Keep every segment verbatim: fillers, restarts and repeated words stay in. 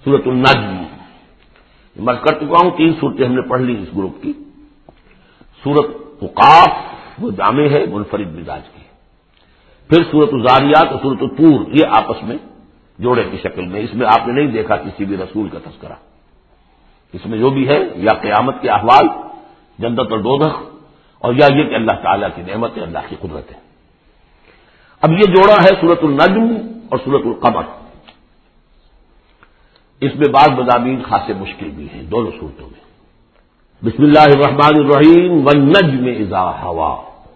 سورۃ النجم، میں کر چکا ہوں تین صورتیں ہم نے پڑھ لی اس گروپ کی. سورۃ قاف وہ جامع ہے منفرد مزاج کی. پھر سورۃ الذاریات اور سورۃ الطور یہ آپس میں جوڑے کی شکل میں. اس میں آپ نے نہیں دیکھا کسی بھی رسول کا تذکرہ. اس میں جو بھی ہے یا قیامت کے احوال، جنت اور دوزخ، اور یا یہ کہ اللہ تعالیٰ کی نعمت ہے، اللہ کی قدرت ہے. اب یہ جوڑا ہے سورۃ النجم اور سورۃ القمر. اس میں بعض مضامین خاصے مشکل بھی ہیں دونوں صورتوں میں. بسم اللہ الرحمن الرحیم والنجم اذا ہوا،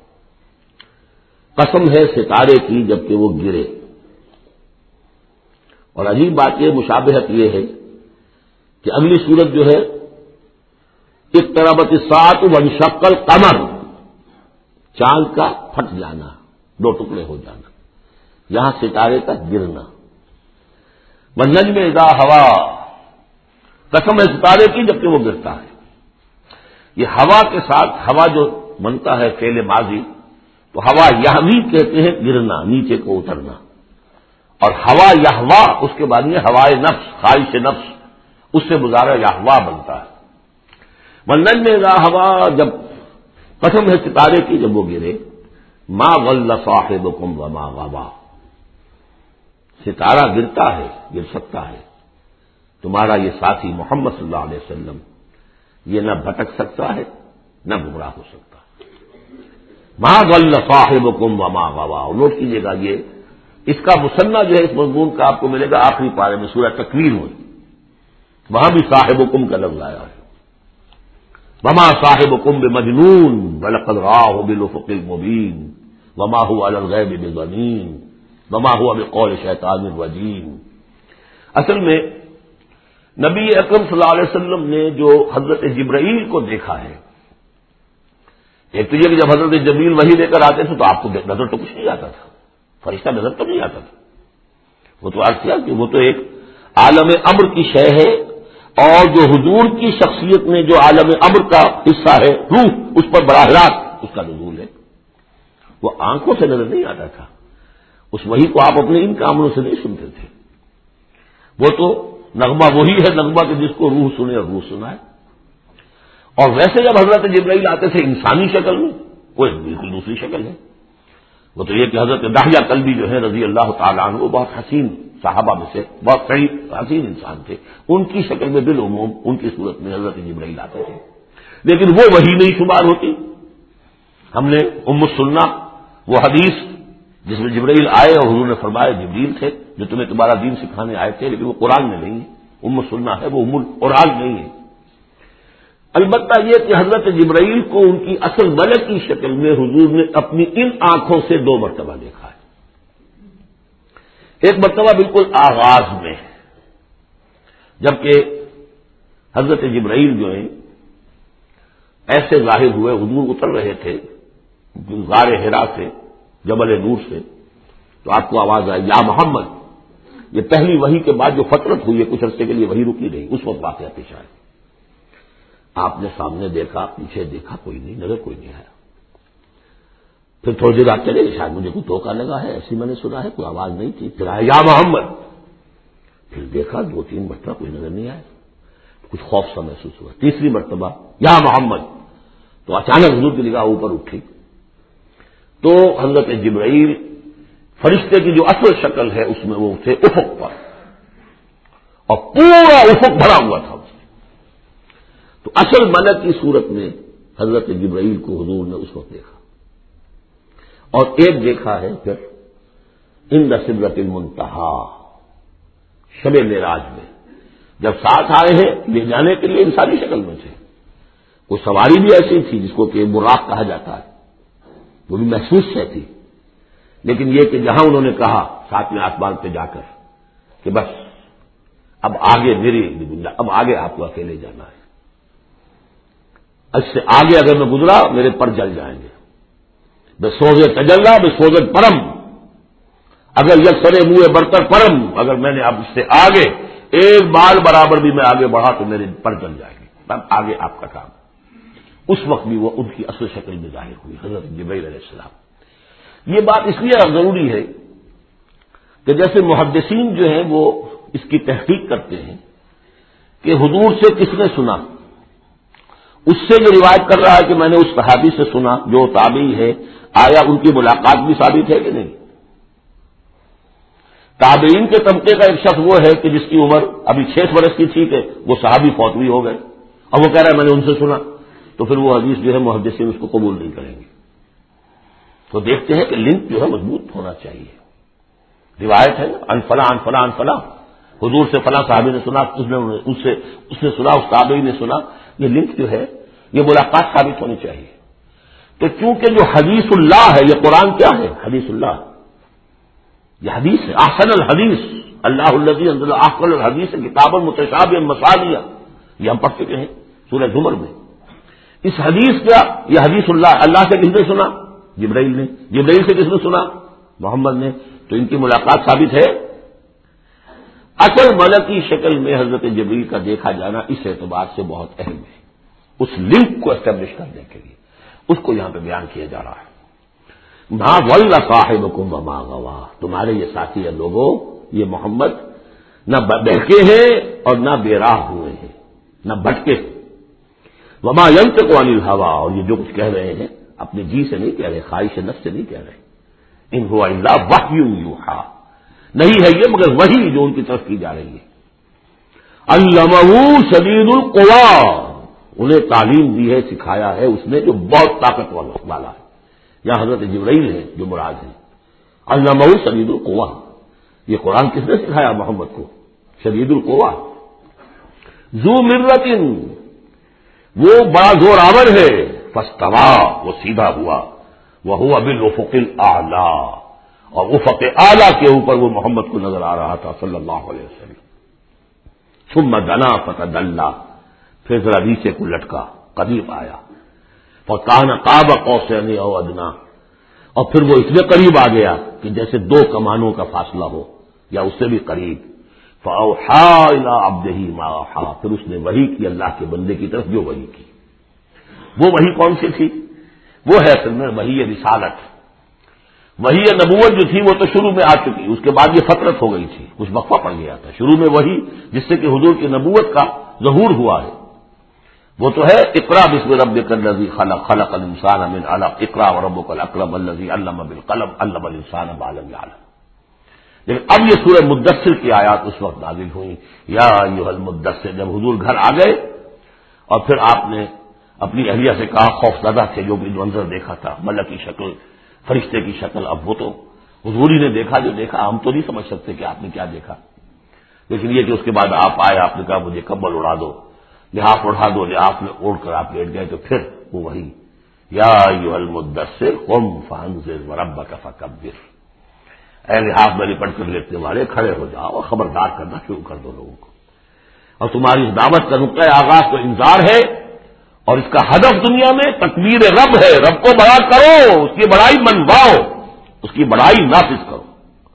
قسم ہے ستارے کی جبکہ وہ گرے. اور عجیب بات یہ مشابہت یہ ہے کہ اگلی صورت جو ہے اقتربت الساعۃ وانشق القمر، چاند کا پھٹ جانا، دو ٹکڑے ہو جانا. یہاں ستارے کا گرنا. والنجم اذا ہوا، قسم ہے ستارے کی جبکہ وہ گرتا ہے. یہ ہوا کے ساتھ ہوا جو بنتا ہے فعل ماضی، تو ہوا یہوی کہتے ہیں گرنا، نیچے کو اترنا. اور ہوا یہوا اس کے بعد یہ ہوائے نفس، خواہش نفس، اس سے مظاہرہ یہوا بنتا ہے. والنجم اذا ہوا، جب قسم ہے ستارے کی جب وہ گرے. ما ضل صاحبکم وما غوی، ستارہ گرتا ہے، گر سکتا ہے. تمہارا یہ ساتھی محمد صلی اللہ علیہ وسلم یہ نہ بھٹک سکتا ہے نہ گمراہ ہو سکتا. ما ضل صاحبکم وما غوی. اور نوٹ کیجیے گا یہ اس کا مثنیٰ جو ہے اس مضمون کا آپ کو ملے گا آخری پارے میں سورہ تکویر میں، وہاں بھی صاحبکم کا لفظ آیا ہے. وما صاحبکم بمجنون ولقد رآہ بالافق المبین وما هو علی الغیب بضنین وما هو بقول شیطان الرجیم. اصل میں نبی اکرم صلی اللہ علیہ وسلم نے جو حضرت جبرائیل کو دیکھا ہے، ایک تو یہ کہ جب حضرت جبرائیل وحی لے کر آتے تھے تو آپ کو نظر تو کچھ نہیں آتا تھا، فرشتہ نظر تو نہیں آتا تھا. وہ تو عرض کیا کہ وہ تو ایک عالم امر کی شے ہے، اور جو حضور کی شخصیت میں جو عالم امر کا حصہ ہے روح، اس پر براہ راست اس کا نزول ہے. وہ آنکھوں سے نظر نہیں آتا تھا. اس وحی کو آپ اپنے ان کاموں سے نہیں سنتے تھے. وہ تو نغمہ وہی ہے نغمہ کہ جس کو روح سنے اور روح سنائے. اور ویسے جب حضرت جبرائیل آتے تھے انسانی شکل میں، وہ ایک بالکل دوسری شکل ہے. وہ تو یہ کہ حضرت داہیہ کلبی جو ہے رضی اللہ تعالیٰ عنہ، وہ بہت حسین صحابہ میں سے بہت صحیح حسین انسان تھے. ان کی شکل میں بالعموم ان کی صورت میں حضرت جبرائیل آتے تھے، لیکن وہ وحی نہیں شمار ہوتی. ہم نے ام السنہ وہ حدیث جس میں جبرائیل آئے اور حضور نے فرمایا جبریل تھے جو تمہیں تمہارا دین سکھانے آئے تھے، لیکن وہ قرآن میں نہیں ہے. ام السنہ ہے، وہ ام القرآن نہیں ہے. البتہ یہ کہ حضرت جبرائیل کو ان کی اصل ملک کی شکل میں حضور نے اپنی ان آنکھوں سے دو مرتبہ دیکھا ہے. ایک مرتبہ بالکل آغاز میں، جبکہ حضرت جبرائیل جو ہیں ایسے ظاہر ہوئے، حضور اتر رہے تھے غار حرا سے، جبل نور سے، تو آپ کو آواز آئی یا محمد. یہ پہلی وحی کے بعد جو فترت ہوئی ہے، کچھ عرصے کے لیے وحی رکی نہیں، اس وقت واقعہ پیش آیا. آپ نے سامنے دیکھا، پیچھے دیکھا، کوئی نہیں، نظر کوئی نہیں آیا. پھر تھوڑی دیر آپ چلے، شاید مجھے کوئی دھوکہ لگا ہے، ایسی میں نے سنا ہے، کوئی آواز نہیں تھی. پھر آیا یا محمد. پھر دیکھا دو تین مرتبہ کوئی نظر نہیں آیا، کچھ خوف سا محسوس ہوا. تیسری مرتبہ یا محمد، تو اچانک حضور کی نگاہ اوپر اٹھی تو حضرت جبرائیل فرشتے کی جو اصل شکل ہے اس میں وہ تھے افق پر، اور پورا افق بھرا ہوا تھا. تو اصل ملک کی صورت میں حضرت جبرائیل کو حضور نے اس وقت دیکھا. اور ایک دیکھا ہے پھر عند سدرۃ المنتہا، شب معراج میں، جب ساتھ آئے ہیں لے جانے کے لیے انسانی شکل میں تھے. وہ سواری بھی ایسی تھی جس کو کہ براق کہا جاتا ہے، وہ بھی محسوس سے تھی. لیکن یہ کہ جہاں انہوں نے کہا ساتویں آسمان پہ جا کر کہ بس اب آگے میری اب آگے آپ کو اکیلے جانا ہے، اس سے آگے اگر میں گزرا میرے پر جل جائیں گے. بے سوزے تجلا بے سوزے پرم، اگر یک سرے منہ برتر پرم، اگر میں نے اب اس سے آگے ایک بال برابر بھی میں آگے بڑھا تو میرے پر جل جائیں گے، تب آگے آپ کا کام. اس وقت بھی وہ ان کی اصل شکل میں ظاہر ہوئی حضرت جبرائیل علیہ السلام. یہ بات اس لیے ضروری ہے کہ جیسے محدثین جو ہیں وہ اس کی تحقیق کرتے ہیں کہ حضور سے کس نے سنا، اس سے جو روایت کر رہا ہے کہ میں نے اس صحابی سے سنا جو تابعی ہے، آیا ان کی ملاقات بھی ثابت ہے کہ نہیں؟ تابعین کے طبقے کا ایک شخص وہ ہے کہ جس کی عمر ابھی چھ برس کی تھی کہ وہ صحابی فوت بھی ہو گئے، اور وہ کہہ رہا ہے میں نے ان سے سنا، تو پھر وہ حدیث جو ہے محدثین اس کو قبول نہیں کریں گے۔ تو دیکھتے ہیں کہ لنک جو ہے مضبوط ہونا چاہیے۔ روایت ہے نا ان فلاں ان فلاں ان فلاں، حضور سے فلاں صحابی نے سنا، اس نے اس سے اس نے سنا، اس تابعی نے سنا، یہ لنک جو ہے یہ ملاقات ثابت ہونی چاہیے۔ تو چونکہ جو حدیث اللہ ہے، یہ قرآن کیا ہے؟ حدیث اللہ، یہ حدیث ہے۔ احسن الحدیث اللہ الذی انزل احسن الحدیث کتابا متشابہا مثانیہ، یہ ہم پڑھ چکے ہیں سورہ زمر میں۔ اس حدیث کا یہ حدیث اللہ، اللہ سے کس نے سنا؟ جبرائیل نے۔ جبرائیل سے کس نے سنا؟ محمد نے۔ تو ان کی ملاقات ثابت ہے۔ اصل ملکی شکل میں حضرت جبرائیل کا دیکھا جانا اس اعتبار سے بہت اہم ہے، اس لنک کو اسٹیبلش کرنے کے لیے اس کو یہاں پہ بیان کیا جا رہا ہے۔ ما ضل صاحبکم وما غوا، تمہارے یہ ساتھی ہے لوگوں، یہ محمد نہ بہکے ہیں اور نہ بے راہ ہوئے ہیں، نہ بھٹکے۔ وما ينطق عن الهوى، اور یہ جو کچھ کہہ رہے ہیں اپنے جی سے نہیں کہہ رہے، خواہش نفس سے نہیں کہہ رہے۔ ان هو الا وحی یوحی، نہیں ہے یہ مگر وحی جو ان کی طرف کی جا رہی ہے۔ علمہ شدید القوی، انہیں تعلیم دی ہے، سکھایا ہے اس نے جو بہت طاقت والا ہے۔ یا حضرت جبرائیل ہے جو مراد ہے۔ علمہ شدید القوی، یہ قرآن کس نے سکھایا محمد کو؟ شدید القوی، ذو مرۃ، وہ بڑا زور آور ہے، فاستوی، وہ سیدھا ہوا، وہو بالافق الاعلی، اور افق اعلی کے اوپر وہ محمد کو نظر آ رہا تھا صلی اللہ علیہ وسلم۔ ثم دنا فتدلی، پھر ذرا نیچے کو لٹکا، قریب آیا، فکان قاب قوسین او ادنی، اور پھر وہ اتنے قریب آ گیا کہ جیسے دو کمانوں کا فاصلہ ہو یا اس سے بھی قریب۔ فاوحی الی عبدہ ما اوحی، پھر اس نے وحی کی اللہ کے بندے کی طرف جو وحی کی۔ وہ وحی کون سی تھی؟ وہ ہے اصل میں وحی رسالت۔ وحی نبوت جو تھی وہ تو شروع میں آ چکی، اس کے بعد یہ فترت ہو گئی تھی، کچھ وقفہ پڑ گیا تھا۔ شروع میں وحی جس سے کہ حضور کی نبوت کا ظہور ہوا ہے وہ تو ہے اقرا بسم ربک الذی خلق، خلق الانسان من علق، اقرا وربک الاکرم الذی علم بالقلم، علم الانسان ما لم یعلم۔ لیکن اب یہ سورہ مدثر کی آیات اس وقت نازل ہوئی، یا ایھا المدثر، جب حضور گھر آ گئے اور پھر آپ نے اپنی اہلیہ سے کہا، خوف زدہ تھے، جو بھی منظر دیکھا تھا، ملک کی شکل، فرشتے کی شکل، اب وہ تو حضور ہی نے دیکھا جو دیکھا، ہم تو نہیں سمجھ سکتے کہ آپ نے کیا دیکھا، لیکن یہ کہ اس کے بعد آپ آئے، آپ نے کہا مجھے کمبل اڑا دو، لحاف اڑا دو، لحاف میں اوڑھ کر آپ لیٹ گئے، تو پھر وہ وہی یا ایھا المدثر قم فانذر وربک فکبر، اے لحاف میں لپٹ کر لیٹنے والے کھڑے ہو جاؤ اور خبردار کرنا شروع کر دو لوگوں کو، اور تمہاری اس دعوت کا نقطۂ آغاز تو انذار ہے، اور اس کا ہدف دنیا میں تکبیر رب ہے، رب کو بڑا کرو، اس کی بڑائی منواؤ، اس کی بڑائی نافذ کرو،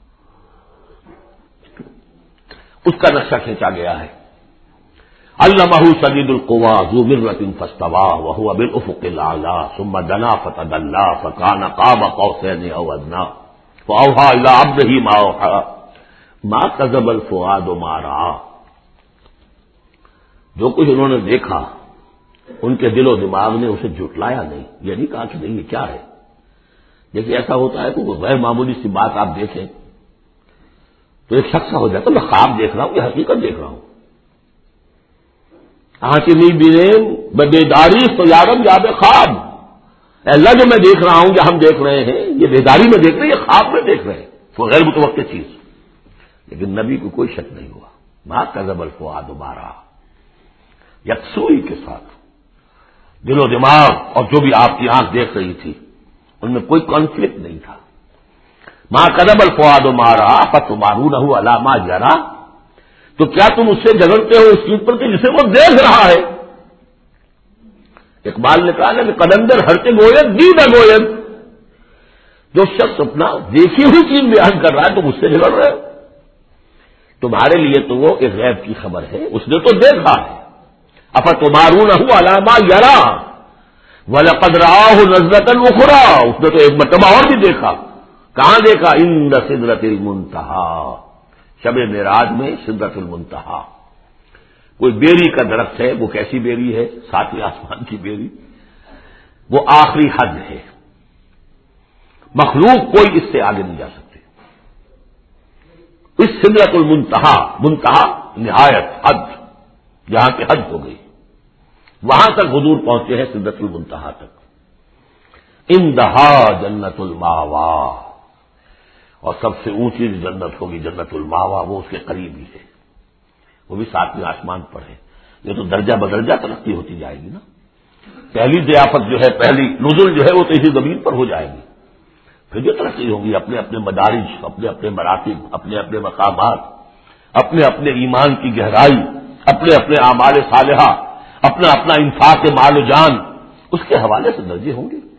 اس کا نقشہ کھینچا گیا ہے۔ علمہ شدید القوی ذو مرۃ فاستوی وهو بالافق الاعلی ثم دنا فتدلی فکان قاب قوسین او ادنی فاوحی الی عبدہ ما اوحی ما کذب الفؤاد ما رأى، جو کچھ انہوں نے دیکھا ان کے دل و دماغ نے اسے جھٹلایا نہیں، یہ نہیں کہا کہ نہیں یہ کیا ہے۔ جیسے ایسا ہوتا ہے کہ کوئی غیر معمولی سی بات آپ دیکھیں تو ایک شخص ہو جاتا میں خواب دیکھ رہا ہوں یہ حقیقت دیکھ رہا ہوں، حاکمی بینیم بیداری تو یارم یاب خواب، اے اللہ جو میں دیکھ رہا ہوں جو ہم دیکھ رہے ہیں یہ بیداری میں دیکھ رہے ہیں، یہ خواب میں دیکھ رہے ہیں، وہ غیر متوقع چیز۔ لیکن نبی کو کوئی شک نہیں ہوا، ما کذب الفؤاد ما رأى، یکسوئی کے ساتھ دل و دماغ اور جو بھی آپ کی آنکھ دیکھ رہی تھی ان میں کوئی کانفلکٹ نہیں تھا۔ ما کذب الفؤاد ما رأى فتمارونہ علی ما یری، تو کیا تم اس سے جھگڑتے ہو اس چیز پر کہ جسے وہ دیکھ رہا ہے؟ اقبال نے کہا نا کہ قلندر ہرتے گوید دید گوید، جو شخص اپنا دیکھی ہوئی چیز بیان کر رہا ہے تم اس سے جھگڑ رہے ہو، تمہارے لیے تو وہ ایک غیب کی خبر ہے، اس نے تو دیکھا ہے۔ افتمارونہ علی ما یری وَلَقَدْ رَآهُ نَزْلَةً أُخْرَىٰ، اس نے تو ایک مرتبہ اور بھی دیکھا، کہاں دیکھا؟ عند سدرۃ المنتہی، شب معراج میں سدرۃ المنتہی، کوئی بیری کا درخت ہے، وہ کیسی بیری ہے؟ ساتویں آسمان کی بیری، وہ آخری حد ہے، مخلوق کوئی اس سے آگے نہیں جا سکتے۔ اس سدرۃ المنتہا، منتہا نہایت، حد، جہاں کی حد ہو گئی، وہاں تک حضور پہنچے ہیں، سدرۃ المنتہا تک۔ اندہا جنت الماوا، اور سب سے اونچی جنت ہوگی جنت الماوا، وہ اس کے قریب ہی ہے، وہ بھی ساتویں آسمان پر ہے۔ یہ تو درجہ بدرجہ ترقی ہوتی جائے گی نا۔ پہلی ضیافت جو ہے، پہلی نزل جو ہے، وہ تو اسی زمین پر ہو جائے گی، پھر جو ترقی ہوگی اپنے اپنے مدارج، اپنے اپنے مراتب، اپنے اپنے مقامات، اپنے اپنے ایمان کی گہرائی، اپنے اپنے اعمال صالحہ، اپنا اپنا انفاق مال و جان، اس کے حوالے سے درجے ہوں گے۔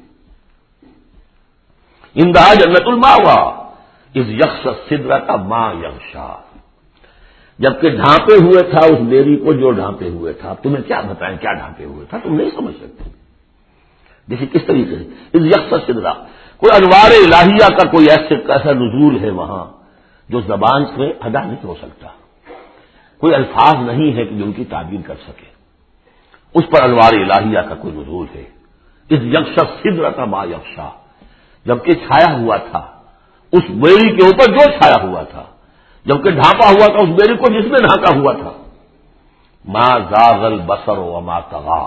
اندہا جنت الماوا اس یکش سدرۃ ما یغشا، جبکہ ڈھانپے ہوئے تھا اس بیری کو جو ڈھانپے ہوئے تھا۔ تمہیں کیا بتائیں کیا ڈھانپے ہوئے تھا، تم نہیں سمجھ سکتے۔ دیکھیے کس طریقے سے اس یکش سدرہ، کوئی انوار الہیہ کا کوئی ایسے ایسا نزول ہے وہاں جو زبان سے ادا نہیں ہو سکتا، کوئی الفاظ نہیں ہے کہ جو ان کی تعبیر کر سکے۔ اس پر انوار الہیہ کا کوئی نزول ہے۔ اس یکش سدرۃ ما یغشا، جبکہ چھایا ہوا تھا اس بیری کے اوپر جو چھایا ہوا تھا، جبکہ ڈھانپا ہوا تھا اس بیری کو جس میں ڈھانکا ہوا تھا۔ ما زاغ البصر وما طغى،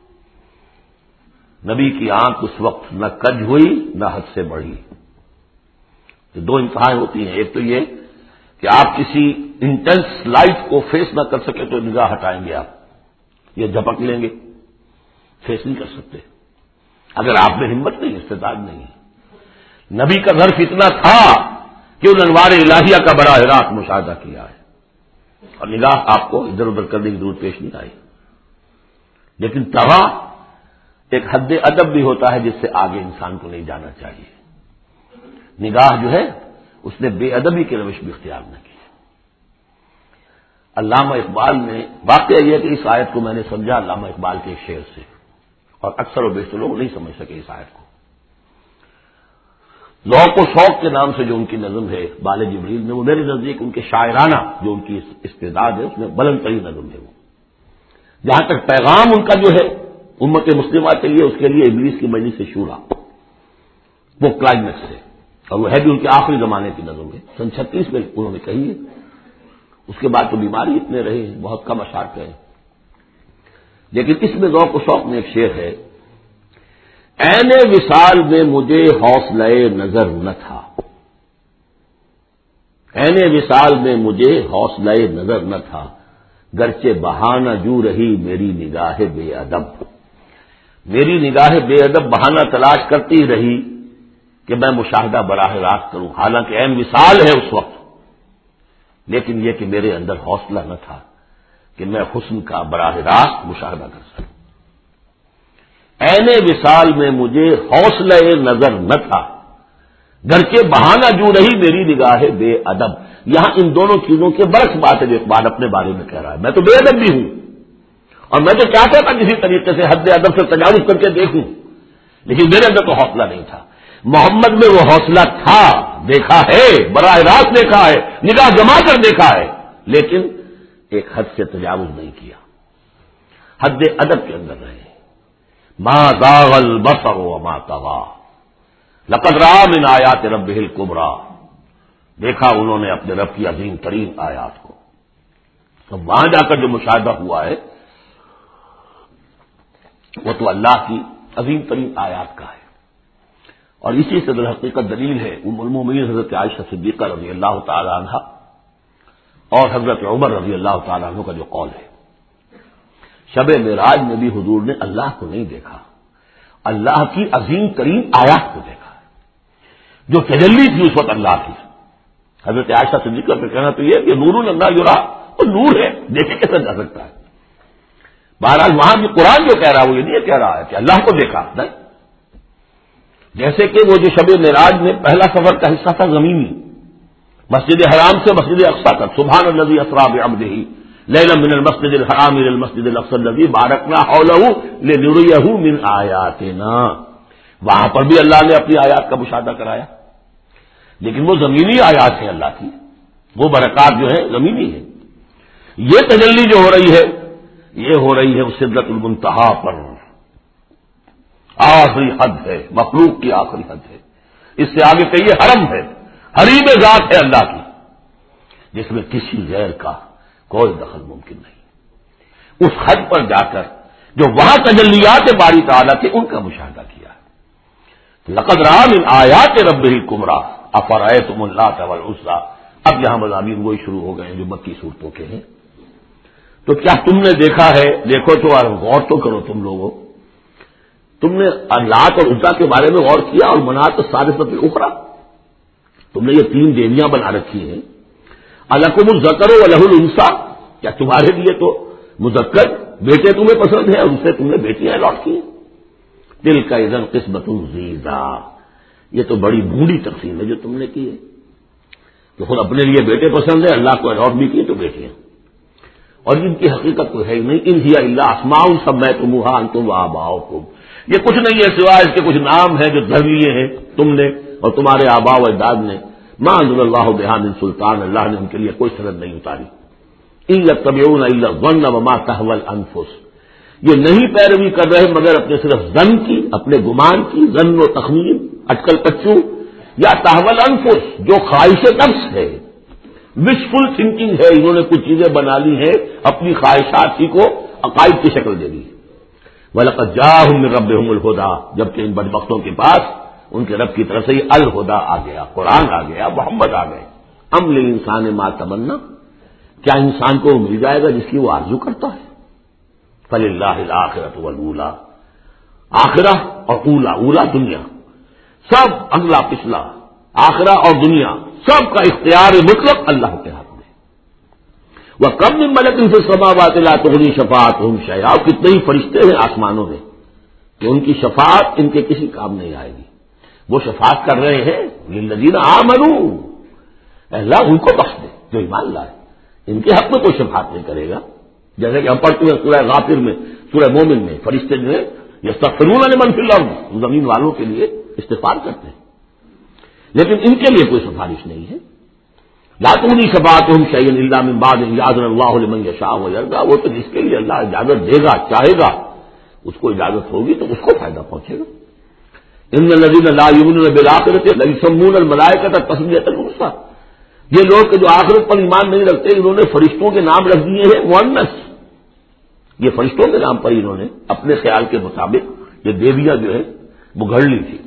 نبی کی آنکھ اس وقت نہ کج ہوئی نہ حد سے بڑھی۔ دو انتہائیں ہوتی ہیں، ایک تو یہ کہ آپ کسی انٹینس لائٹ کو فیس نہ کر سکے تو نگاہ ہٹائیں گے، آپ یہ جھپک لیں گے، فیس نہیں کر سکتے اگر آپ میں ہمت نہیں، استعداد نہیں۔ نبی کا ظرف اتنا تھا کہ ان انوار الہیہ کا براہ راست مشاہدہ کیا ہے، اور نگاہ آپ کو ادھر ادھر کرنے کی ضرورت پیش نہیں آئی۔ لیکن طغا ایک حد ادب بھی ہوتا ہے جس سے آگے انسان کو نہیں جانا چاہیے۔ نگاہ جو ہے اس نے بے ادبی کی روش بھی اختیار نہ کی۔ علامہ اقبال نے، واقعہ یہ کہ اس آیت کو میں نے سمجھا علامہ اقبال کے ایک شعر سے، اور اکثر و بیشتر لوگ نہیں سمجھ سکے اس آیت کو۔ ذوق و شوق کے نام سے جو ان کی نظم ہے بال جبریل میں، وہ میرے نزدیک ان کے شاعرانہ جو ان کی استعداد ہے اس میں بلند ترین نظم ہے۔ وہ جہاں تک پیغام ان کا جو ہے امت مسلمہ کے لیے، اس کے لیے ابلیس کی مجلس سے شورا، وہ کلائمیکس ہے، اور وہ ہے بھی ان کے آخری زمانے کی نظم ہے، سن چھتیس میں انہوں نے کہی ہے۔ اس کے بعد تو بیماری اتنے رہے ہیں، بہت کم اشعار کہے ہیں، لیکن اس میں ذوق و شوق میں ایک شعر ہے، عین وصال میں مجھے حوصلہ نظر نہ تھا، عین وصال میں مجھے حوصلہ نظر نہ تھا، گرچہ بہانہ جو رہی میری نگاہ بے ادب، میری نگاہ بے ادب بہانہ تلاش کرتی رہی کہ میں مشاہدہ براہ راست کروں، حالانکہ عین وصال ہے اس وقت، لیکن یہ کہ میرے اندر حوصلہ نہ تھا کہ میں حسن کا براہ راست مشاہدہ کر سکوں۔ عین وصال میں مجھے حوصلہ نظر نہ تھا، گرچہ بہانہ جو رہی میری نگاہ بے ادب۔ یہاں ان دونوں چیزوں کے برعکس بات ہے جو اقبال اپنے بارے میں کہہ رہا ہے، میں تو بے ادب بھی ہوں، اور میں تو چاہتا تھا کسی طریقے سے حد ادب سے تجاوز کر کے دیکھوں، لیکن میرے اندر تو حوصلہ نہیں تھا۔ محمد میں وہ حوصلہ تھا، دیکھا ہے، براہ راست دیکھا ہے، نگاہ جما کر دیکھا ہے، لیکن ایک حد سے تجاوز نہیں کیا، حد ادب کے اندر رہے۔ ما زاغ البصر وما طغى، لقد رأى من آیات ربہ الکبریٰ، دیکھا انہوں نے اپنے رب کی عظیم ترین آیات کو۔ تو وہاں جا کر جو مشاہدہ ہوا ہے وہ تو اللہ کی عظیم ترین آیات کا ہے، اور اسی سے در حقیقت دلیل ہے ام المومنین حضرت عائشہ صدیقہ رضی اللہ تعالی عنہا اور حضرت عمر رضی اللہ تعالی عنہ کا جو قول ہے، شب معراج میں بھی حضور نے اللہ کو نہیں دیکھا، اللہ کی عظیم ترین آیات کو دیکھا، جو تجلی تھی اس وقت اللہ کی۔ حضرت عائشہ صدیقہ کا کہنا تو یہ کہ نور اللہ یرا، وہ نور ہے، دیکھے کیسے جا سکتا ہے۔ بہرحال وہاں بھی قرآن جو کہہ رہا ہے وہ یہ نہیں کہہ رہا ہے کہ اللہ کو دیکھا، نہیں، جیسے کہ وہ جو شب معراج میں پہلا سفر کا حصہ تھا زمینی، مسجد حرام سے مسجد اقصی تک، سبحان الذی اسریٰ بعبدہ لیلا من المسجد الحرام الى المسجد الاقصی الذی بارکنا حولہ لنریہ من آیاتنا، وہاں پر بھی اللہ نے اپنی آیات کا مشاہدہ کرایا، لیکن وہ زمینی آیات ہیں اللہ کی، وہ برکات جو ہے زمینی ہے۔ یہ تجلی جو ہو رہی ہے یہ ہو رہی ہے سدرۃ المنتہا پر، آخری حد ہے، مخلوق کی آخری حد ہے، اس سے آگے کہیے حرم ہے، حریم ذات ہے اللہ کی، جس میں کسی غیر کا کوئی دخل ممکن نہیں۔ اس حد پر جا کر جو وہاں تجلیات باری تعالیٰ کے ان کا مشاہدہ کیا ہے۔ لقد رأى من آیات ربہ الکبریٰ افرأیتم اللات والعزیٰ، اب یہاں مضامین وہی شروع ہو گئے ہیں جو مکی صورتوں کے ہیں۔ تو کیا تم نے دیکھا ہے؟ دیکھو تو غور تو کرو تم لوگوں، تم نے لات اور عزیٰ کے بارے میں غور کیا، اور منات الثالثۃ الاخری، تم نے یہ تین دیویاں بنا رکھی ہیں۔ الکم الذکر ولہ الانثیٰ، کیا تمہارے لیے تو مذکر بیٹے تمہیں پسند ہے اور اس سے تم نے بیٹیاں الاٹ کی ہیں؟ دل کا اذن قسمت ضیزا، یہ تو بڑی بھونڈی تقسیم ہے جو تم نے کی ہے، کہ خود اپنے لیے بیٹے پسند ہے، اللہ کو الاٹ بھی کی تو بیٹیاں، اور ان کی حقیقت تو ہے ہی نہیں۔ ان ہی الا اسماء سمیتموها انتم وآباؤکم، یہ کچھ نہیں ہے سوائے اس کے کچھ نام ہیں جو دھر لیے ہیں تم نے اور تمہارے آباء و اجداد نے۔ ما انزل اللہ بہا من سلطان، اللہ نے ان کے لیے کوئی سند نہیں اتاری۔ ان یتبعون الا الظن وما تهوى الانفس، یہ نہیں پیروی کر رہے مگر اپنے صرف ظن کی، اپنے گمان کی، ظن و تخمین، اٹکل پچو، یا تهوى الانفس جو خواہش نفس ہے، وشفل تھنکنگ ہے، انہوں نے کچھ چیزیں بنا لی ہیں اپنی خواہشات ہی کو عقائد کی شکل دے دی۔ وَلَقَدْ جَاءَهُم مِّن رَّبِّهِمُ الْهُدَىٰ، جبکہ ان بدبختوں کے پاس ان کے رب کی طرف سے یہ الہدا آ گیا، قرآن آ گیا، محمد آ گئے۔ ام للانسان ما تمنا، کیا انسان کو مل جائے گا جس کی وہ آرزو کرتا ہے؟ فللہ الآخرۃ والأولی، آخرہ اور اولا، اولا دنیا، سب اگلا پچھلا، آخرہ اور دنیا سب کا اختیار مطلق اللہ کے ہاتھ میں۔ وَكَم مِّن مَلَكٍ فِي السَّمَاوَاتِ لَا تُغْنِي شَفَاعَتُهُمْ شَيْئًا، کتنے ہی فرشتے ہیں آسمانوں میں کہ ان کی شفاعت ان کے کسی کام نہیں آئے گی، وہ شفاعت کر رہے ہیں للذین آمنوا، اللہ ان کو بخش دے جو ایمان لائے، ان کے حق میں کوئی شفاعت نہیں کرے گا۔ جیسے کہ ہم پڑھتے ہیں سورہ غافر میں، سورہ مومن میں، فرشتے جو ہے یستغفرون لمن فی الارض، زمین والوں کے لیے استغفار کرتے ہیں، لیکن ان کے لیے کوئی سفارش نہیں ہے۔ لا تغنی شفاعتهم شیئا الا من بعد ان یأذن اللہ لمن یشاء ویرضی، وہ تو جس کے لیے اللہ اجازت دے گا، چاہے گا، اس کو اجازت ہوگی تو اس کو فائدہ پہنچے گا۔ ان الذین لا یؤمنون بالآخرۃ لیسمون الملائکۃ تسمیۃ الانثی، یہ لوگ کہ جو آخرت پر ایمان نہیں رکھتے انہوں نے فرشتوں کے نام رکھ دیے ہیں مؤنث، یہ فرشتوں کے نام پر انہوں نے اپنے خیال کے مطابق یہ دیویاں جو ہے وہ گھڑ لی تھی۔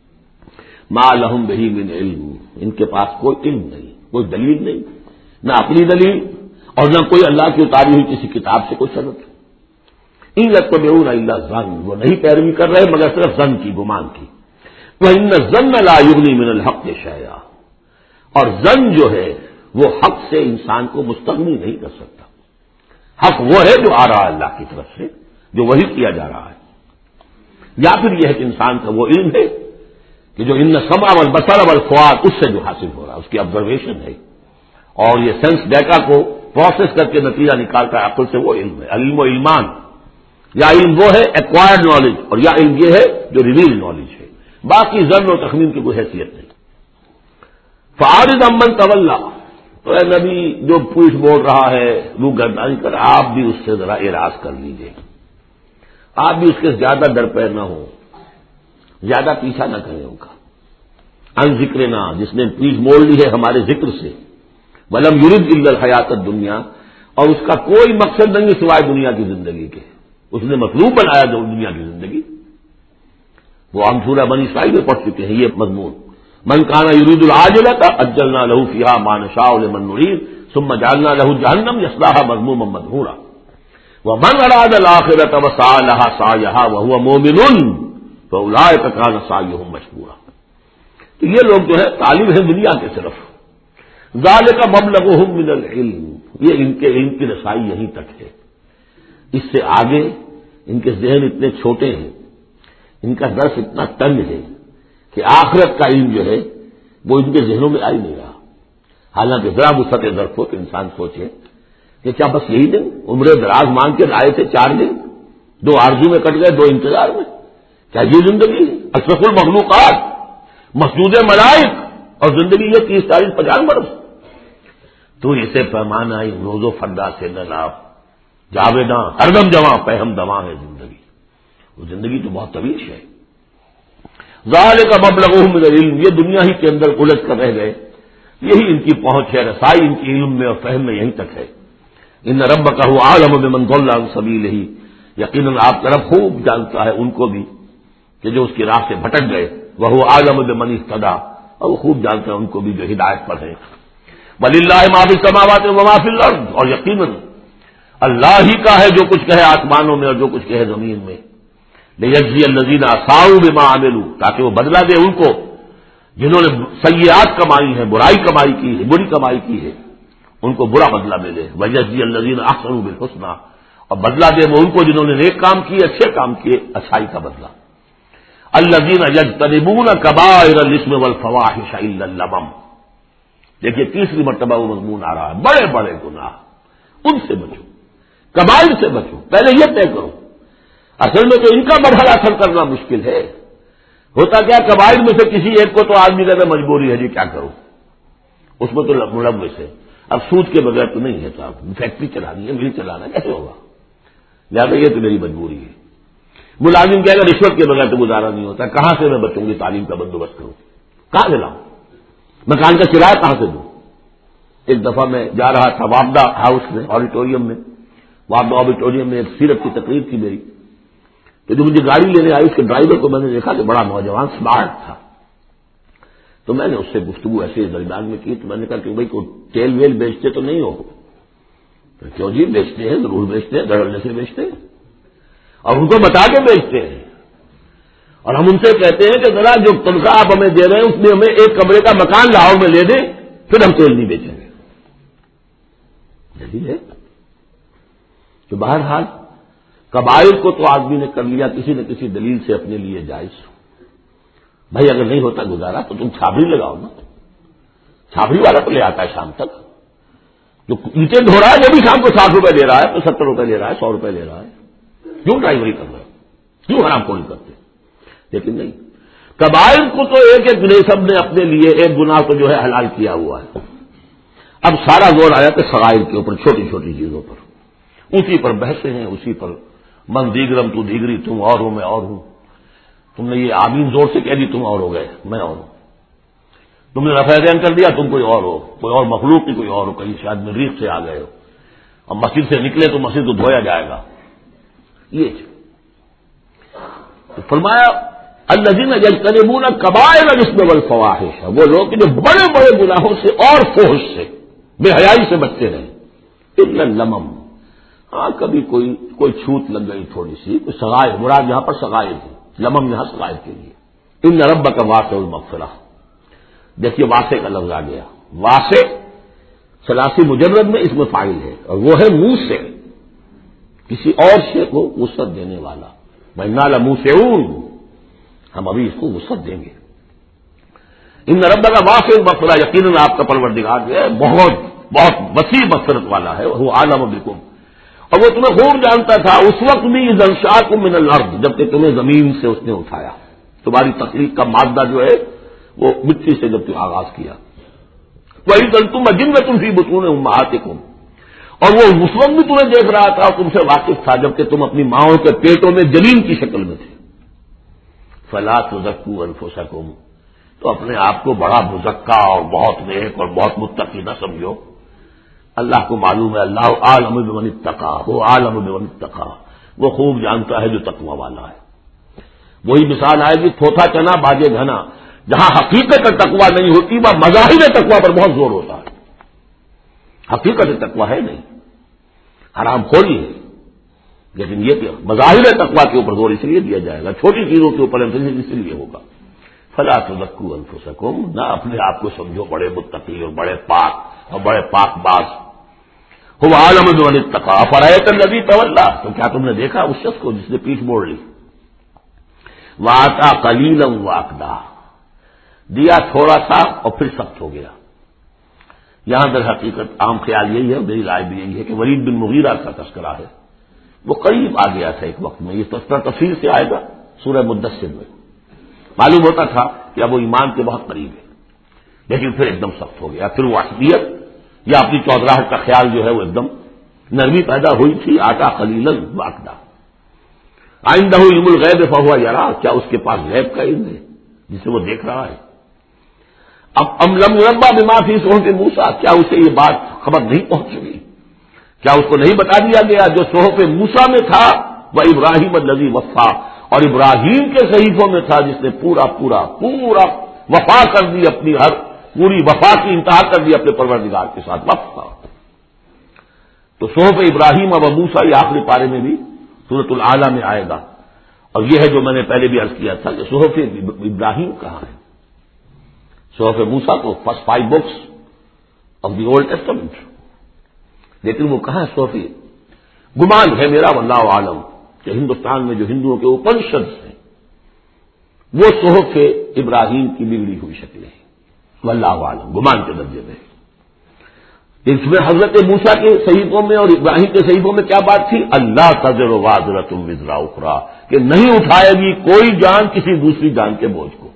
ما لہم بہ من علم، ان کے پاس کوئی علم نہیں، کوئی دلیل نہیں، نہ اپنی دلیل اور نہ کوئی اللہ کی اتاری ہوئی کسی کتاب سے کوئی سند۔ ان یتبعون الا الظن، وہ نہیں پیروی کر رہے مگر صرف ظن کی، گمان کی۔ وان الظن لا یغنی من الحق شیئا، اور ظن جو ہے وہ حق سے انسان کو مستغنی نہیں کر سکتا۔ حق وہ ہے جو آ رہا ہے اللہ کی طرف سے، جو وحی کیا جا رہا ہے، یا پھر یہ ہے کہ انسان کا وہ علم ہے کہ جو ان السمع والبصر والفؤاد، اس سے جو حاصل ہو رہا ہے، اس کی آبزرویشن ہے، اور یہ سینس ڈیٹا کو پروسیس کر کے نتیجہ نکالتا ہے عقل سے، وہ علم ہے۔ علم و علمان، یا علم وہ ہے ایکوائرڈ نالج، اور یا علم یہ ہے جو ریویل نالج ہے، باقی ظن و تخمین کی کوئی حیثیت نہیں۔ فاعرض عمن تولی، تو اے نبی جو پوچھ بول رہا ہے، روح گردانی کر، آپ بھی اس سے ذرا اعراض کر لیجیے، آپ بھی اس کے زیادہ درپیر نہ ہوں، زیادہ پیچھا نہ کریں ان کا۔ ان ذکرنا، جس نے پیچھ موڑ لی ہے ہمارے ذکر سے، ولم یرد الا الحیات الدنیا، اور اس کا کوئی مقصد نہیں سوائے دنیا کی زندگی کے، اس نے مطلوب بنایا جو دنیا کی زندگی، وہ ہم سورہ بنی اسرائیل میں پڑھ چکے ہیں یہ مضمون۔ من کان یرید العاجلۃ عجلنا له فیہا ما نشاء لمن نرید ثم جعلنا له جہنم یصلاها مذموما مدحورا ومن اراد الآخرۃ وسعى لها سعیها وهو مؤمن فاولئک کان سعیهم مشکورا۔ تو یہ لوگ جو ہے طالب ہیں دنیا کے صرف، ذالک مبلغهم من العلم، یہ ان کے علم کی رسائی یہیں تک ہے، اس سے آگے ان کے ذہن اتنے چھوٹے ہیں، ان کا درس اتنا تنگ ہے کہ آخرت کا علم جو ہے وہ ان کے ذہنوں میں آ ہی نہیں رہا۔ حالانکہ ذرا وسعت ظرف ہو تو انسان سوچے کہ کیا بس یہی دن عمر دراز مانگ کے لائے تھے، چار دن دو آرزو میں کٹ گئے، دو انتظار میں، کیا یہ زندگی ہے؟ اشرف المخلوقات، مسجود ملائک، اور زندگی یہ تیس چالیس پچاس برس، تو اسے پیمانہ روز و فردا سے نہ لاپ، جاویداں ہردم جواں پہم دواں ہے زندگی، وہ زندگی تو بہت طویل ہے۔ ذالک مبلغہم من العلم، یہ دنیا ہی کے اندر الجھ کر رہ گئے، یہی ان کی پہنچ ہے، رسائی ان کی علم میں اور فہم میں یہیں تک ہے۔ ان ربک هو اعلم بمن ضل عن سبیلہ، یقیناً آپ کا رب خوب جانتا ہے ان کو بھی کہ جو اس کی راہ سے بھٹک گئے، وہو اعلم بمن اہتدی، اور وہ خوب جانتا ہے ان کو بھی جو ہدایت پر ہیں۔ وللہ ما فی السماوات وما فی الارض، اور یقیناً اللہ ہی کا ہے جو کچھ کہے آسمانوں میں اور جو کچھ کہے زمین میں۔ لیجزی الذین اساءوا بما عملوا، تاکہ وہ بدلہ دے ان کو جنہوں نے سیئات کمائی ہیں، برائی کمائی کی ہے، بری کمائی کی ہے، ان کو برا بدلہ ملے۔ ویجزی الذین احسنوا بالحسنی، اور بدلہ دے وہ ان کو جنہوں نے نیک کام کیے، اچھے کام کیے، اچھائی کا بدلہ۔ الذین یجتنبون کبائر الاثم والفواحش الا اللمم، دیکھیے تیسری مرتبہ وہ مضمون آ رہا ہے، بڑے بڑے گناہ ان سے بچو، کبائر سے بچو، پہلے یہ طے کرو۔ اصل میں تو ان کا مرحلہ اثر کرنا مشکل ہے، ہوتا کیا کبائر میں سے کسی ایک کو تو آدمی کہتا مجبوری ہے جی کیا کروں، اس میں تو ملوث ہے، اب سود کے بغیر تو نہیں ہے صاحب، فیکٹری چلانی ہے، مل چلانا کیسے ہوگا، لہٰذا یہ تو میری مجبوری ہے۔ ملازم کہے گا رشوت کے بغیر تو گزارا نہیں ہوتا، کہاں سے میں بچوں گی تعلیم کا بندوبست کروں، کہاں سے لاؤں، مکان کا کرایہ کہاں سے دوں۔ ایک دفعہ میں جا رہا تھا وابدہ ہاؤس میں، آڈیٹوریم میں، وابدہ آڈیٹوریم میں ایک سیرت کی تقریر تھی میری، تو جو مجھے گاڑی لینے آئی اس کے ڈرائیور کو میں نے دیکھا کہ بڑا نوجوان سمارٹ تھا، تو میں نے اس سے گفتگو ایسے درمیان میں کی، تو میں نے کہا کہ بھائی کوئی تیل ویل بیچتے تو نہیں ہو؟ کیوں جی بیچتے ہیں، ضرور بیچتے ہیں، دھڑلنے سے بیچتے ہیں، اور ان کو بتا کے بیچتے ہیں، اور ہم ان سے کہتے ہیں کہ ذرا جو تنخواہ آپ ہمیں دے رہے ہیں اس میں ہمیں ایک کمرے کا مکان لاہور میں لے دیں، پھر ہم تیل نہیں بیچیں گے۔ یہی ہے کہ بہرحال کبائر کو تو آدمی نے کر لیا کسی نہ کسی دلیل سے اپنے لیے جائز، بھائی اگر نہیں ہوتا گزارا تو تم چھابری لگاؤ نا، چھابری والا تو لے آتا ہے شام تک، جو اینٹیں دھو رہا ہے وہ بھی شام کو ساٹھ روپے لے رہا ہے، تو ستر روپے لے رہا ہے، سو روپے لے رہا ہے، کیوں ڈرائیوری کر رہا ہے، کیوں حرام خوری کرتے؟ لیکن نہیں، کبائر کو تو ایک ایک نسب نے اپنے لیے ایک گناہ کو جو ہے حلال کیا ہوا ہے۔ اب سارا زور آیا کہ صغائر کے اوپر، چھوٹی چھوٹی چیزوں پر، اسی پر بحثیں ہیں، اسی پر من دیگرم تو دیگری، تم اور ہو میں اور ہوں، تم نے یہ آمین زور سے کہہ دی تم اور ہو گئے میں اور ہوں، تم نے رفع دین کر دیا تم کوئی اور ہو، کوئی اور مخلوق کی کوئی اور ہو، کہیں شاید مریخ سے آ گئے ہو، اور مسجد سے نکلے تو مسجد کو دھویا جائے گا۔ یہ تو فرمایا الذین یجتنبون کبائر الاثم والفواحش، وہ لوگ جو بڑے بڑے گناہوں سے اور فحش سے، بے حیائی سے بچتے رہے، الا اللمم، ہاں کبھی کوئی کوئی چھوٹ لگ گئی تھوڑی سی، کوئی صغائر، مراد یہاں پر صغائر ہے، لمم یہاں صغائر کے لیے۔ ان ربک واسع المغفرہ، دیکھیے واسع کا لفظ آ گیا، واسع ثلاثی مجرد میں اس میں فاعل ہے، اور وہ ہے منہ سے کسی اور شے کو وسعت دینے والا، وَإِنَّا لَمُوسِعُونَ، ہم ابھی اس کو وسعت دیں گے۔ ان ربک واسع المغفرہ، یقیناً آپ کا پروردگار جو ہے بہت بہت وسیع مغفرت والا ہے، وہ عالم بکم، اور وہ تمہیں خوب جانتا تھا اس وقت بھی اذ انشاکم من الارض، جبکہ تمہیں زمین سے اس نے اٹھایا، تمہاری تخلیق کا مادہ جو ہے وہ مٹی سے جب تم آغاز کیا، وَإِذْ أَنْتُمْ أَجِنَّةٌ فِي بُطُونِ أُمَّهَاتِكُمْ، اور وہ اس وقت بھی تمہیں دیکھ رہا تھا، تم سے واقف تھا جبکہ تم اپنی ماؤں کے پیٹوں میں جنین کی شکل میں تھے۔ فَلَا تُزَكُّوا أَنفُسَكُمْ، تو اپنے آپ کو بڑا مزکا اور بہت نیک اور بہت متقی نہ سمجھو، اللہ کو معلوم ہے، اللہ عالم بمن اتقى، وہ عالم بمن اتقى، وہ خوب جانتا ہے جو تقوی والا ہے۔ وہی مثال آئے گی تھوتھا چنا باجے گھنا، جہاں حقیقت تقوی نہیں ہوتی وہ مظاہر تقوی پر بہت زور ہوتا ہے، حقیقت تقوی ہے نہیں، حرام خوری ہے، لیکن یہ کہ مظاہر تقوی کے اوپر زور اس لیے دیا جائے گا، چھوٹی چیزوں کے اوپر اس لیے ہوگا۔ فلا تزکوا انفسکم، نہ اپنے آپ کو سمجھو بڑے متقی اور بڑے پاک اور بڑے پاک باز، هو عالم بمن اتقى، افرأيت الذي تولى، تو کیا تم نے دیکھا اس شخص کو جس نے پیٹھ موڑ لی، وآتى قليلا وأكدى، دیا تھوڑا سا اور پھر سخت ہو گیا۔ یہاں در حقیقت عام خیال یہی ہے، میری رائے بھی یہی ہے کہ ولید بن مغیرہ کا تذکرہ ہے، وہ قریب آ گیا تھا ایک وقت میں، یہ تذکرہ تفصیل سے آئے گا سورہ مدثر میں، معلوم ہوتا تھا کہ اب وہ ایمان کے بہت قریب ہے، لیکن پھر ایک دم سخت ہو گیا، پھر وہ عصبیت یا اپنی چودراہٹ کا خیال جو ہے وہ ایک دم نرمی پیدا ہوئی تھی، آتا خلیلا واقدا۔ آئندہ علم الغیب فہو یرا، کیا اس کے پاس غیب کا علم ہے جسے وہ دیکھ رہا ہے؟ اب ام لم ينبأ بما فی صحف موسیٰ، کیا اسے یہ بات خبر نہیں پہنچ چکی؟ کیا اس کو نہیں بتا دیا گیا جو صحف موسیٰ میں تھا؟ وہ ابراہیم الذی وفا، اور ابراہیم کے صحیفوں میں تھا جس نے پورا پورا پورا وفا کر دی، اپنی ہر پوری وفا کی انتہا کر دی اپنے پروردگار کے ساتھ وفا۔ تو صحف ابراہیم و موسیٰ یہ آخری پارے میں بھی سورۃ الاعلیٰ میں آئے گا، اور یہ ہے جو میں نے پہلے بھی عرض کیا تھا کہ صحف ابراہیم کہاں ہے؟ صحف موسیٰ تو first five books of the Old Testament, لیکن وہ کہاں ہے صحف؟ گمان ہے میرا واللہ عالم کہ ہندوستان میں جو ہندوؤں کے اپنشد ہیں وہ صحف ابراہیم کی بگڑی ہوئی شکلیں ہیں، واللہ عالم، گمان کے درجے میں۔ اس میں حضرت موسیٰ کے صحیفوں میں اور ابراہیم کے صحیفوں میں کیا بات تھی؟ اللہ تزر وازرۃ وزر اخری، کہ نہیں اٹھائے گی کوئی جان کسی دوسری جان کے بوجھ کو۔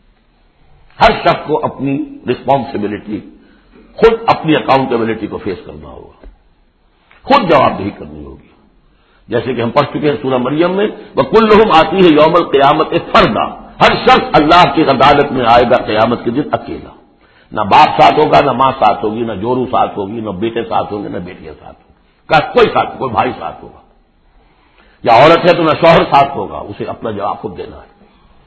ہر شخص کو اپنی رسپانسبلٹی، خود اپنی اکاؤنٹیبلٹی کو فیس کرنا ہوگا، خود جواب دہی کرنی ہوگی۔ جیسے کہ ہم پڑھ چکے ہیں سورہ مریم میں، وَكُلُّهُمْ آتِيهِ يَوْمَ الْقِيَامَةِ فَرْدًا، ہر شخص اللہ کی عدالت میں آئے گا قیامت کے دن اکیلا، نہ باپ ساتھ ہوگا، نہ ماں ساتھ ہوگی، نہ جورو ساتھ ہوگی، نہ بیٹے ساتھ ہوں گے، نہ بیٹیاں ساتھ ہوں گی، کوئی ساتھ، کوئی بھائی ساتھ ہوگا، یا عورت ہے تو نہ شوہر ساتھ ہوگا، اسے اپنا جواب خود دینا ہے۔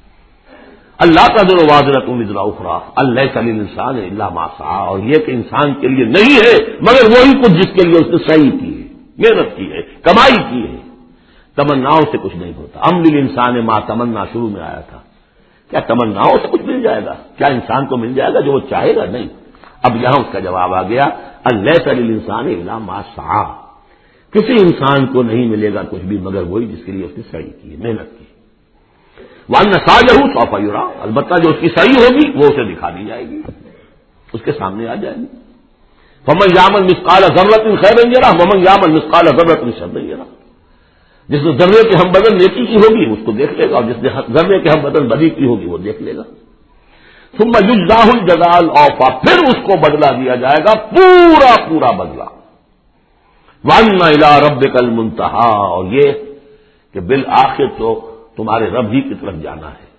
اللہ تزر وازرۃ وزر اخری لیس للانسان الا ما سعی، اور یہ کہ انسان کے لیے نہیں ہے مگر وہی کچھ جس کے لیے اس نے سعی کی ہے، محنت کی ہے، کمائی کی ہے۔ تمناؤں سے کچھ نہیں ہوتا، ام للانسان ما تمنا شروع میں آیا تھا، کیا تمناؤں سے کچھ مل جائے گا؟ کیا انسان کو مل جائے گا جو وہ چاہے گا؟ نہیں۔ اب یہاں اس کا جواب آ گیا، لیس للانسان الا ما سعی، کسی انسان کو نہیں ملے گا کچھ بھی مگر وہی جس کے لیے اس نے سعی کی ہے، محنت کی۔ وَأَنَّ سَعْيَهُ سَوْفَ يُرَىٰ، البتہ جو اس کی صحیح ہوگی وہ اسے دکھا دی جائے گی، اس کے سامنے آ جائے گی۔ فَمَن يَعْمَلْ مِثْقَالَ ذَرَّةٍ خَيْرًا يَرَهُ وَمَن يَعْمَلْ مِثْقَالَ ذَرَّةٍ شَرًّا يَرَهُ، جس نے ذرے کے ہم بدل نیکی کی ہوگی اس کو دیکھ لے گا، اور جس نے ذرے کے ہم بدل بدی کی ہوگی وہ دیکھ لے گا۔ ثُمَّ يُجْزَاهُ الْجَزَاءَ الْأَوْفَىٰ، پھر اس کو بدلہ دیا جائے گا پورا پورا بدلہ۔ وَأَنَّ إِلَىٰ رَبِّكَ الْمُنتَهَىٰ، اور یہ کہ بالآخر تو تمہارے رب ہی کی طرف جانا ہے۔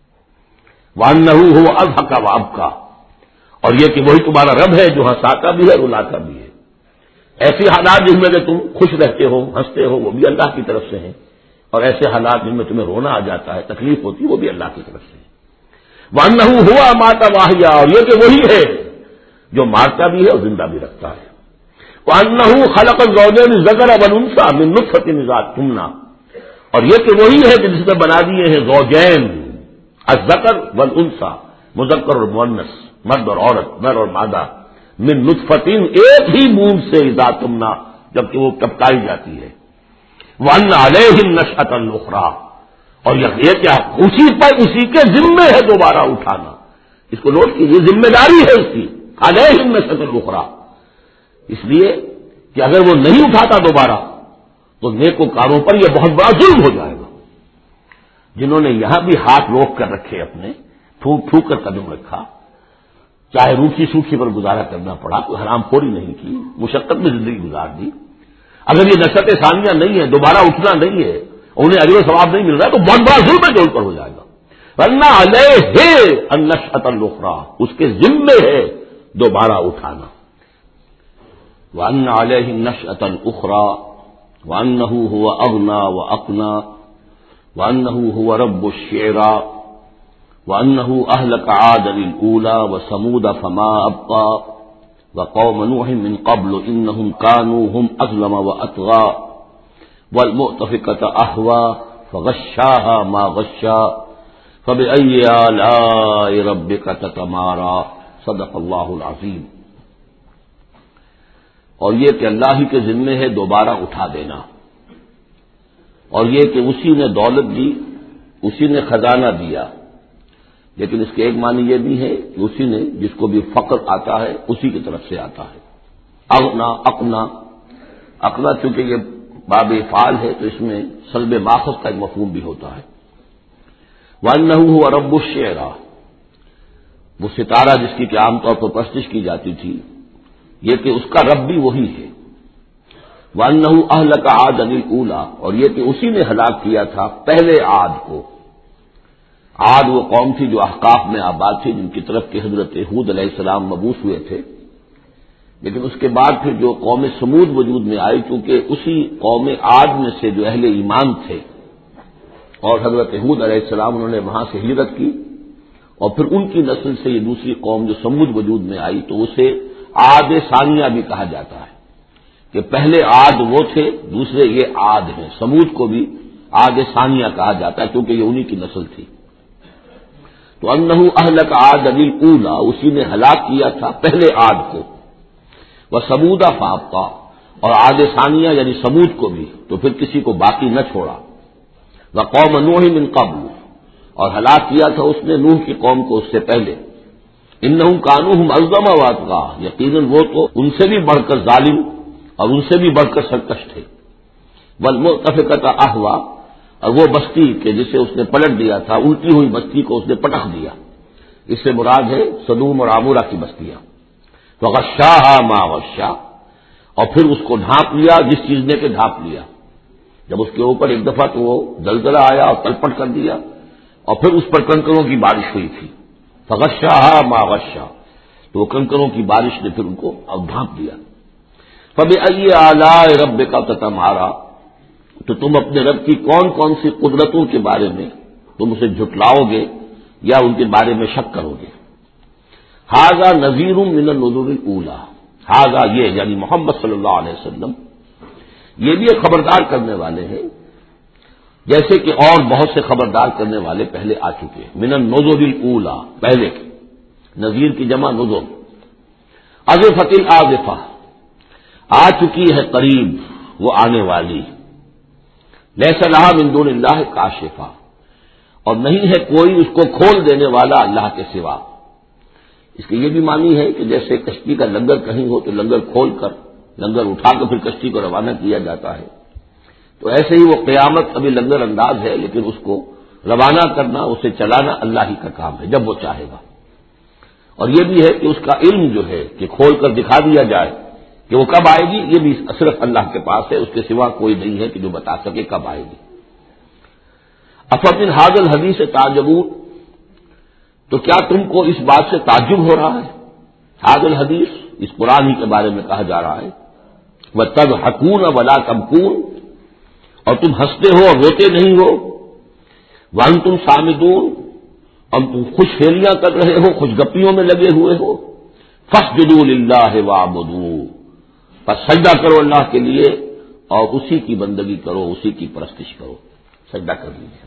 وَأَنَّهُ هُوَ أَضْحَكَ وَأَبْكَىٰ، اور یہ کہ وہی تمہارا رب ہے جو ہنساتا بھی ہے رلاتا بھی ہے۔ ایسی حالات جن میں کہ تم خوش رہتے ہو، ہنستے ہو، وہ بھی اللہ کی طرف سے ہیں، اور ایسے حالات جن میں تمہیں رونا آ جاتا ہے، تکلیف ہوتی ہے، وہ بھی اللہ کی طرف سے ہے۔ وَأَنَّهُ هُوَ أَمَاتَ وَأَحْيَا، اور یہ کہ وہی ہے جو مارتا بھی ہے اور زندہ بھی رکھتا ہے۔ وَأَنَّهُ خَلَقَ الزَّوْجَيْنِ الذَّكَرَ وَالْأُنثَىٰ مِن نُطْفَةٍ إِذَا تُمْنَىٰ، اور یہ کہ وہی ہے کہ جس نے بنا دیے ہیں زوجین، الذکر والانثیٰ، مذکر اور مؤنث، مرد اور عورت، نر اور مادہ، من نطفتٍ، ایک ہی بوند سے، اذا تمنا، جبکہ وہ ٹپکائی جاتی ہے۔ وَأَنَّ عَلَيْهِ النَّشْأَةَ الْأُخْرَىٰ، اور یہ کیا اسی پر اسی کے ذمے ہے دوبارہ اٹھانا، اس کو نوٹ کیجیے، ذمہ داری ہے اس کی، عَلَيْهِ النَّشْأَةَ الْأُخْرَىٰ، اس لیے کہ اگر وہ نہیں اٹھاتا دوبارہ تو نیکوکاروں پر یہ بہت بڑا ظلم ہو جائے گا، جنہوں نے یہاں بھی ہاتھ روک کر رکھے، اپنے پھونک پھونک کر قدم رکھا، چاہے روکھی سوکھی پر گزارا کرنا پڑا، کوئی حرام خوری نہیں کی، مشقت میں زندگی گزار دی۔ اگر یہ نشأت ثانیہ نہیں ہے، دوبارہ اٹھنا نہیں ہے، انہیں اجر و ثواب نہیں مل رہا ہے، تو بہت بڑا ظلم ہے جو ان پر ہو جائے گا۔ ورنہ علیہ النشأۃ الاخری، اس کے ذمے ہے دوبارہ اٹھانا۔ وَأَنَّ عَلَيْهِ النَّشْأَةَ الْأُخْرَىٰ وَأَنَّهُ هُوَ أَغْنَىٰ وَأَقْنَىٰ وَأَنَّهُ هُوَ رَبُّ الشِّعْرَىٰ وَأَنَّهُ أَهْلَكَ عَادًا الْأُولَىٰ وَثَمُودَ فَمَا أَبْقَىٰ وَقَوْمَ نُوحٍ مِّن قَبْلُ إِنَّهُمْ كَانُوا هُمْ أَظْلَمَ وَأَطْغَىٰ وَالْمُؤْتَفِكَةَ أَهْوَىٰ فَغَشَّاهَا مَا غَشَّىٰ فَبِأَيِّ آلَاءِ رَبِّكَ تَتَمَارَىٰ صدق اللہ العظیم۔ اور یہ کہ اللہ ہی کے ذمے ہے دوبارہ اٹھا دینا، اور یہ کہ اسی نے دولت دی، اسی نے خزانہ دیا، لیکن اس کے ایک معنی یہ بھی ہے کہ اسی نے جس کو بھی فقر آتا ہے اسی کی طرف سے آتا ہے۔ اغنا اقنا، اقنا چونکہ یہ باب فعال ہے تو اس میں سلب ماخذ کا ایک مفہوم بھی ہوتا ہے۔ وَأَنَّهُ هُوَ رَبُّ الشِّعْرَىٰ، وہ ستارہ جس کی کہ عام طور پر پرستش کی جاتی تھی، یہ کہ اس کا رب بھی وہی ہے۔ وَأَنَّهُ أَهْلَكَ عَادًا الْأُولَىٰ، اور یہ کہ اسی نے ہلاک کیا تھا پہلے عاد کو۔ عاد وہ قوم تھی جو احقاف میں آباد تھی، جن کی طرف کہ حضرت ہود علیہ السلام مبعوث ہوئے تھے، لیکن اس کے بعد پھر جو قوم سمود وجود میں آئی، چونکہ اسی قوم عاد میں سے جو اہل ایمان تھے اور حضرت ہود علیہ السلام انہوں نے وہاں سے ہجرت کی، اور پھر ان کی نسل سے یہ دوسری قوم جو سمود وجود میں آئی، تو اسے عاد ثانیہ بھی کہا جاتا ہے کہ پہلے عاد وہ تھے، دوسرے یہ عاد ہیں۔ سمود کو بھی عاد ثانیہ کہا جاتا ہے کیونکہ یہ انہی کی نسل تھی۔ تو انہ اہلک عاد الاولیٰ، اسی نے ہلاک کیا تھا پہلے عاد کو، وثمود فابقیٰ، اور عاد ثانیہ یعنی سمود کو بھی تو پھر کسی کو باقی نہ چھوڑا، وقوم نوح من قبل، اور ہلاک کیا تھا اس نے نوح کی قوم کو اس سے پہلے، انہم کانوا هم اظلم واطغیٰ، یقیناً وہ تو ان سے بھی بڑھ کر ظالم اور ان سے بھی بڑھ کر سرکش تھے، والمؤتفکۃ اہویٰ، اور وہ بستی کہ جسے اس نے پلٹ دیا تھا، الٹی ہوئی بستی کو اس نے پٹخ دیا، اس سے مراد ہے سدوم اور عمورہ کی بستیاں، وغشاها ما غشا، اور پھر اس کو ڈھانپ لیا جس چیز نے کہ ڈھانپ لیا، جب اس کے اوپر ایک دفعہ تو وہ زلزلہ آیا اور تلپٹ کر دیا، اور پھر اس پر کنکروں کی بارش ہوئی تھی، فغشاها ما غشا، تو وہ کنکروں کی بارش نے پھر ان کو اب ڈھانپ دیا۔ فبأي آلاء ربك تتمارا، تو تم اپنے رب کی کون کون سی قدرتوں کے بارے میں تم اسے جھٹلاؤ گے یا ان کے بارے میں شک کرو گے۔ ھذا نذیر من النذر الاولیٰ، ھذا یہ یعنی محمد صلی اللہ علیہ وسلم یہ بھی ایک خبردار کرنے والے ہیں، جیسے کہ اور بہت سے خبردار کرنے والے پہلے آ چکے ہیں۔ من النذر الاولیٰ، پہلے کے، نذیر کی جمع نذر۔ ازفت الازفہ، آ چکی ہے قریب وہ آنے والی، لیس لہا من دون اللہ کاشفہ، اور نہیں ہے کوئی اس کو کھول دینے والا اللہ کے سوا۔ اس کے یہ بھی معنی ہے کہ جیسے کشتی کا لنگر کہیں ہو تو لنگر کھول کر لنگر اٹھا کر پھر کشتی کو روانہ کیا جاتا ہے، تو ایسے ہی وہ قیامت ابھی لنگر انداز ہے، لیکن اس کو روانہ کرنا، اسے چلانا اللہ ہی کا کام ہے جب وہ چاہے گا۔ اور یہ بھی ہے کہ اس کا علم جو ہے کہ کھول کر دکھا دیا جائے کہ وہ کب آئے گی، یہ بھی صرف اللہ کے پاس ہے، اس کے سوا کوئی نہیں ہے کہ جو بتا سکے کب آئے گی۔ افمن ھذا الحدیث تعجبون، تو کیا تم کو اس بات سے تعجب ہو رہا ہے؟ ھذا الحدیث، اس قرآن ہی کے بارے میں کہا جا رہا ہے، وَتَضْحَكُونَ وَلَا تَبْكُونَ، اور تم ہنستے ہو اور روتے نہیں ہو، وَأَنْتُمْ صَامِدُونَ، اور تم خوش فیلیاں کر رہے ہو، خوش گپیوں میں لگے ہوئے ہو، فَاسْجُدُوا لِلَّهِ وَاعْبُدُوا، پس سجدہ کرو اللہ کے لیے اور اسی کی بندگی کرو، اسی کی پرستش کرو، سجدہ کر لیجیے۔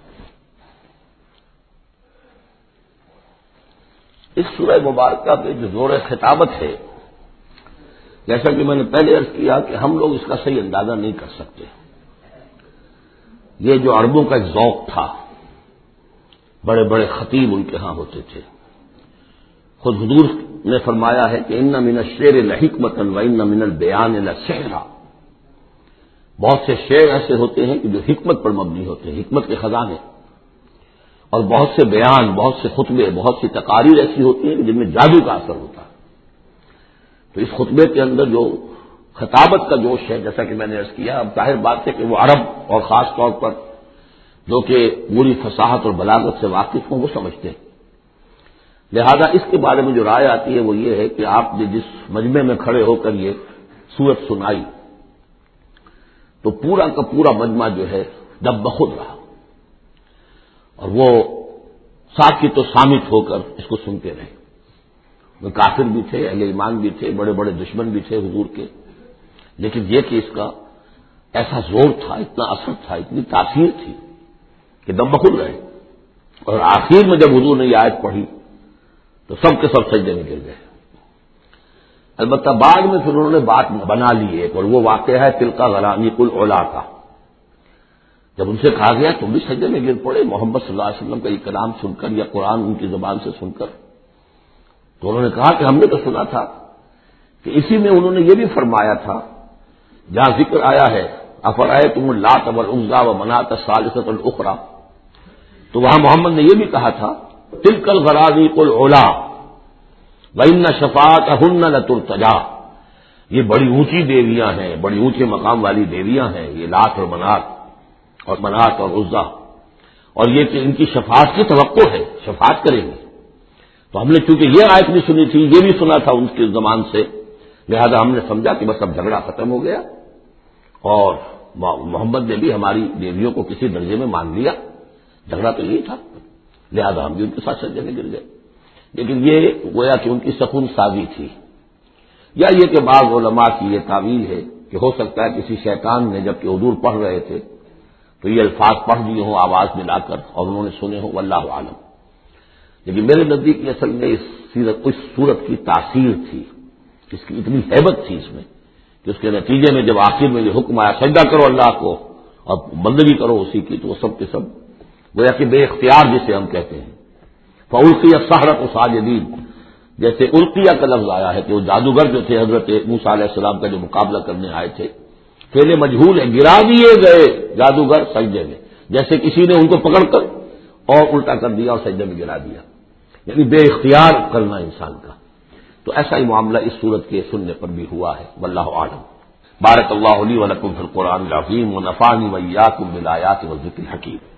اس سورہ مبارکہ پہ جو زور خطابت ہے، جیسا کہ میں نے پہلے عرض کیا کہ ہم لوگ اس کا صحیح اندازہ نہیں کر سکتے۔ یہ جو عربوں کا ایک ذوق تھا، بڑے بڑے خطیب ان کے ہاں ہوتے تھے، خود حضور نے فرمایا ہے کہ ان من الشعر لحکمۃ وان من البیان لسحرا، بہت سے شعر ایسے ہوتے ہیں کہ جو حکمت پر مبنی ہوتے ہیں، حکمت کے خزانے، اور بہت سے بیان، بہت سے خطبے، بہت سی تقاریر ایسی ہوتی ہیں کہ جن میں جادو کا اثر ہوتا ہے۔ تو اس خطبے کے اندر جو خطابت کا جوش ہے، جیسا کہ میں نے عرض کیا، اب ظاہر بات ہے کہ وہ عرب اور خاص طور پر جو کہ پوری فصاحت اور بلاغت سے واقف ہوں وہ سمجھتے ہیں، لہذا اس کے بارے میں جو رائے آتی ہے وہ یہ ہے کہ آپ نے جس مجمع میں کھڑے ہو کر یہ سورت سنائی تو پورا کا پورا مجمع جو ہے دب بخود رہا، اور وہ ساکت و صامت ہو کر اس کو سنتے رہے۔ وہ کافر بھی تھے، اہل ایمان بھی تھے، بڑے بڑے دشمن بھی تھے حضور کے، لیکن یہ کہ اس کا ایسا زور تھا، اتنا اثر تھا، اتنی تاثیر تھی کہ دم بخود رہے، اور آخر میں جب حضور نے یہ آیت پڑھی تو سب کے سب سجدے میں گر گئے۔ البتہ بعد میں پھر انہوں نے بات بنا لی ایک، اور وہ واقعہ ہے تلقا غرانیق العلا کا، جب ان سے کہا گیا تم بھی سجدے میں گر پڑے محمد صلی اللہ علیہ وسلم کا یہ کلام سن کر یا قرآن ان کی زبان سے سن کر، تو انہوں نے کہا کہ ہم نے تو سنا تھا کہ اسی میں انہوں نے یہ بھی فرمایا تھا جہاں ذکر آیا ہے افرأیتم اللات والعزی ومناۃ الثالثۃ الاخری، تو وہاں محمد نے یہ بھی کہا تھا تلک الغرانیق العلا وان شفاعتہن لترتجی، یہ بڑی اونچی دیویاں ہیں، بڑی اونچے مقام والی دیویاں ہیں، یہ لات اور منات اور منات اور عزا، اور یہ کہ ان کی شفاعت کی توقع ہے، شفاعت کریں گے۔ تو ہم نے چونکہ یہ آیت بھی سنی تھی، یہ بھی سنا تھا ان کے زمان سے، لہذا ہم نے سمجھا کہ بس اب جھگڑا ختم ہو گیا، اور محمد نے بھی ہماری دیویوں کو کسی درجے میں مان لیا، جھگڑا تو یہی تھا، لہذا ہم بھی ان کے ساتھ سجدے میں گر گئے۔ لیکن یہ گویا کہ ان کی سکون سازی تھی، یا یہ کہ بعض علماء کی یہ تعویل ہے کہ ہو سکتا ہے کسی شیطان نے جب کہ حضور پڑھ رہے تھے تو یہ الفاظ پڑھ دیے ہوں آواز ملا کر اور انہوں نے سنے ہوں، واللہ عالم۔ لیکن میرے نزدیک یہ اصل میں اس سیرت اس صورت کی تاثیر تھی، اس کی اتنی ہیبت تھی اس میں کہ اس کے نتیجے میں جب آخر میں یہ حکم آیا سجدہ کرو اللہ کو اور بندگی کرو اسی کی، تو وہ سب کے سب گویا کہ بے اختیار جسے ہم کہتے ہیں، فَأُلْقِيَ السَّحَرَةُ سَاجِدِينَ، جیسے القیہ کا لفظ آیا ہے کہ وہ جادوگر جو تھے حضرت موسیٰ علیہ السلام کا جو مقابلہ کرنے آئے تھے، فعل مجہول ہے، گرا دیے گئے جادوگر سجدے میں، جیسے کسی نے ان کو پکڑ کر اور الٹا کر دیا اور سجدے میں گرا دیا، یعنی بے اختیار کرنا انسان کا۔ تو ایسا ہی معاملہ اس صورت کے سننے پر بھی ہوا ہے، واللہ اعلم۔ بارک اللہ لی و لکم فی القرآن العظیم و نفعنی و ایاکم بالآیات والذکر الحکیم۔